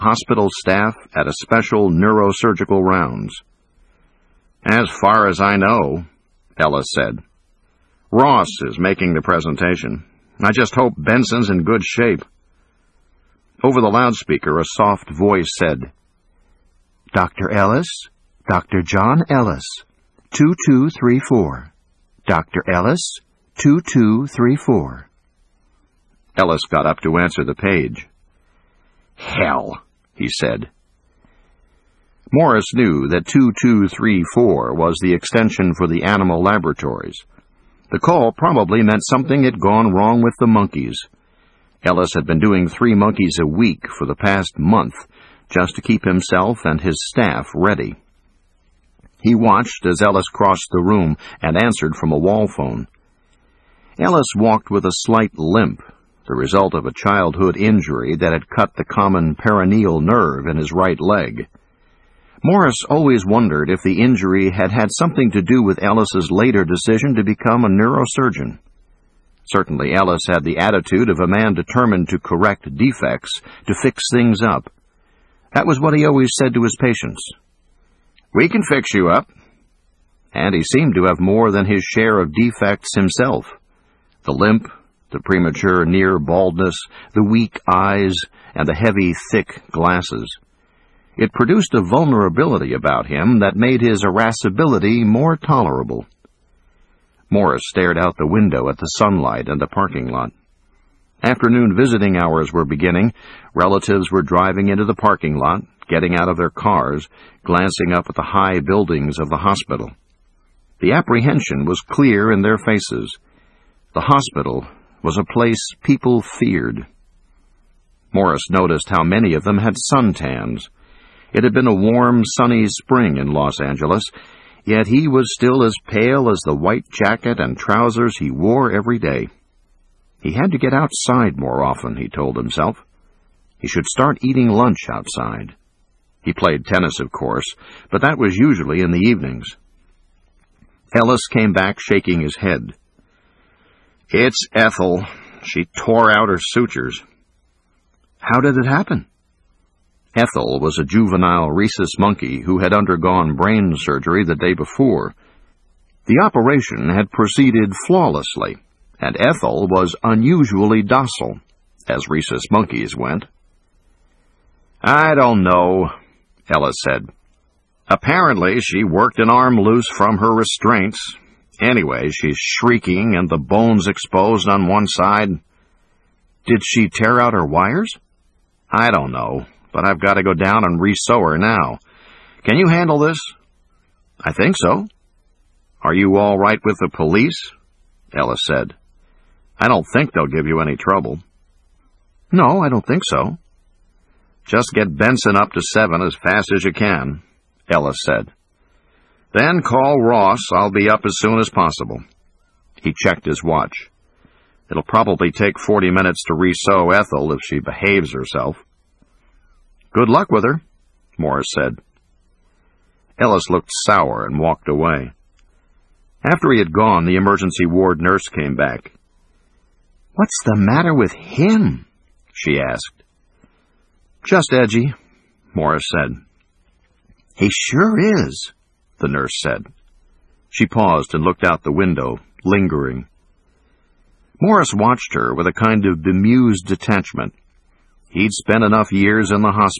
hospital staff at a special neurosurgical rounds. "As far as I know," Ellis said. "Ross is making the presentation. I just hope Benson's in good shape." Over the loudspeaker, a soft voice said, "Dr. Ellis, Dr. John Ellis, 2234. Dr. Ellis, 2234. Ellis got up to answer the page. "Hell," he said. Morris knew that 2234 was the extension for the animal laboratories. The call probably meant something had gone wrong with the monkeys. Ellis had been doing 3 monkeys a week for the past month, just to keep himself and his staff ready. He watched as Ellis crossed the room and answered from a wall phone. Ellis walked with a slight limp, the result of a childhood injury that had cut the common peroneal nerve in his right leg. Morris always wondered if the injury had had something to do with Ellis's later decision to become a neurosurgeon. Certainly Ellis had the attitude of a man determined to correct defects, to fix things up. That was what he always said to his patients. "We can fix you up." And he seemed to have more than his share of defects himself. The limp, the premature near baldness, the weak eyes, and the heavy, thick glasses. It produced a vulnerability about him that made his irascibility more tolerable. Morris stared out the window at the sunlight and the parking lot. Afternoon visiting hours were beginning. Relatives were driving into the parking lot, getting out of their cars, glancing up at the high buildings of the hospital. The apprehension was clear in their faces. The hospital was a place people feared. Morris noticed how many of them had suntans. It had been a warm, sunny spring in Los Angeles, yet he was still as pale as the white jacket and trousers he wore every day. He had to get outside more often, he told himself. He should start eating lunch outside. He played tennis, of course, but that was usually in the evenings. Ellis came back shaking his head. "It's Ethel. She tore out her sutures." "How did it happen?" Ethel was a juvenile rhesus monkey who had undergone brain surgery the day before. The operation had proceeded flawlessly, and Ethel was unusually docile, as rhesus monkeys went. "I don't know," Ellis said. "Apparently she worked an arm loose from her restraints. Anyway, she's shrieking and the bone's exposed on one side." "Did she tear out her wires?" "I don't know, but I've got to go down and re-sew her now. Can you handle this?" "I think so." "Are you all right with the police?" Ellis said. "I don't think they'll give you any trouble." "No, I don't think so." "Just get Benson up to 7 as fast as you can," Ellis said. "Then call Ross. I'll be up as soon as possible." He checked his watch. "It'll probably take 40 minutes to re-sew Ethel if she behaves herself." "Good luck with her," Morris said. Ellis looked sour and walked away. After he had gone, the emergency ward nurse came back. "What's the matter with him?" she asked. "Just edgy," Morris said. "He sure is," the nurse said. She paused and looked out the window, lingering. Morris watched her with a kind of bemused detachment. He'd spent enough years in the hospital